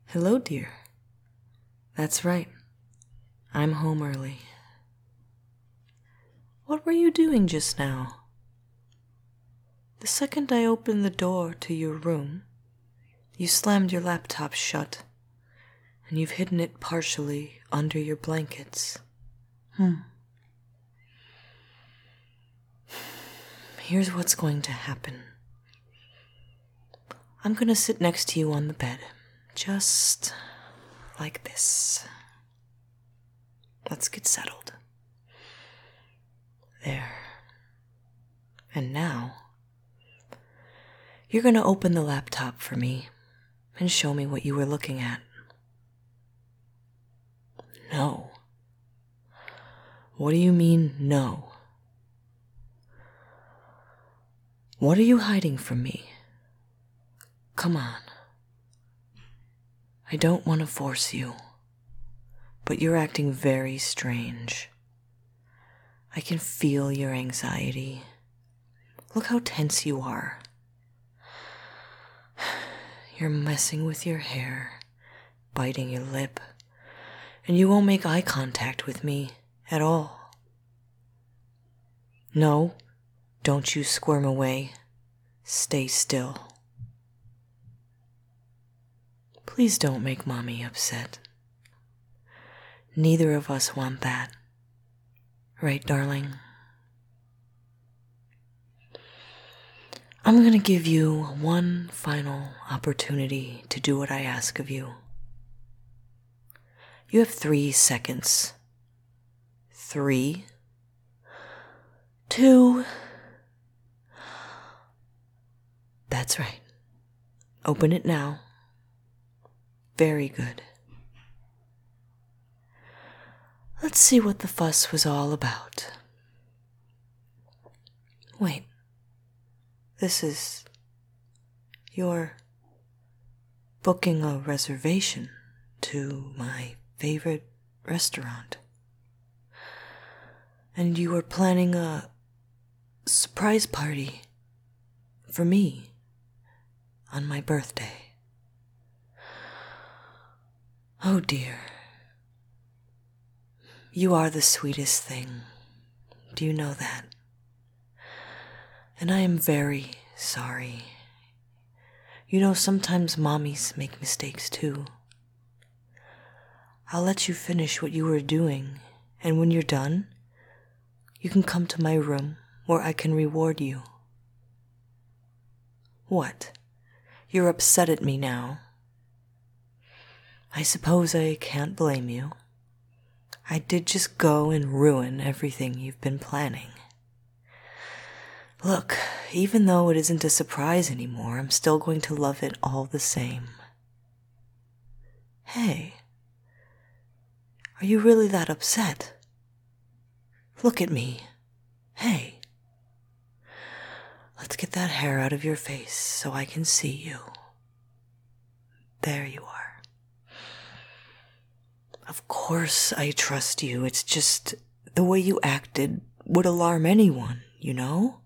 Hello, dear. That's right. I'm home early. What were you doing just now? The second I opened the door to your room, you slammed your laptop shut, and you've hidden it partially under your blankets. Here's what's going to happen. I'm gonna sit next to you on the bed, just like this. Let's get settled. There. And now, you're gonna open the laptop for me and show me what you were looking at. No. What do you mean, no? What are you hiding from me? Come on. I don't want to force you, but you're acting very strange. I can feel your anxiety. Look how tense you are. You're messing with your hair, biting your lip, and you won't make eye contact with me at all. No, don't you squirm away. Stay still. Please don't make Mommy upset. Neither of us want that. Right, darling? I'm gonna give you one final opportunity to do what I ask of you. You have 3 seconds. 3, 2. That's right. Open it now. Very good. Let's see what the fuss was all about. Wait. You're booking a reservation to my favorite restaurant. And you were planning a surprise party for me on my birthday. Oh dear. You are the sweetest thing. Do you know that? And I am very sorry. You know, sometimes mommies make mistakes too. I'll let you finish what you were doing, and when you're done, you can come to my room where I can reward you. What? You're upset at me now? I suppose I can't blame you. I did just go and ruin everything you've been planning. Look, even though it isn't a surprise anymore, I'm still going to love it all the same. Hey, are you really that upset? Look at me. Hey. Let's get that hair out of your face so I can see you. There you are. Of course I trust you. It's just the way you acted would alarm anyone, you know?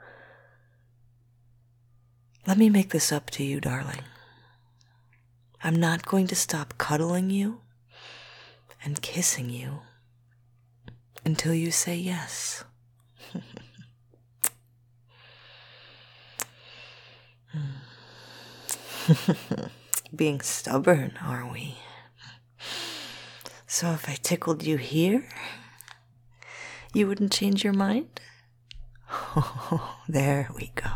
Let me make this up to you, darling. I'm not going to stop cuddling you and kissing you until you say yes. Being stubborn, are we? So if I tickled you here, you wouldn't change your mind? Oh, there we go.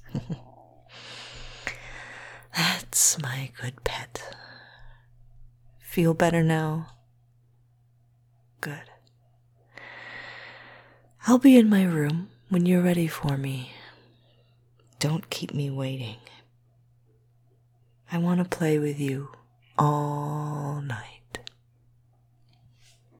That's my good pet. Feel better now? Good. I'll be in my room when you're ready for me. Don't keep me waiting. I want to play with you all night.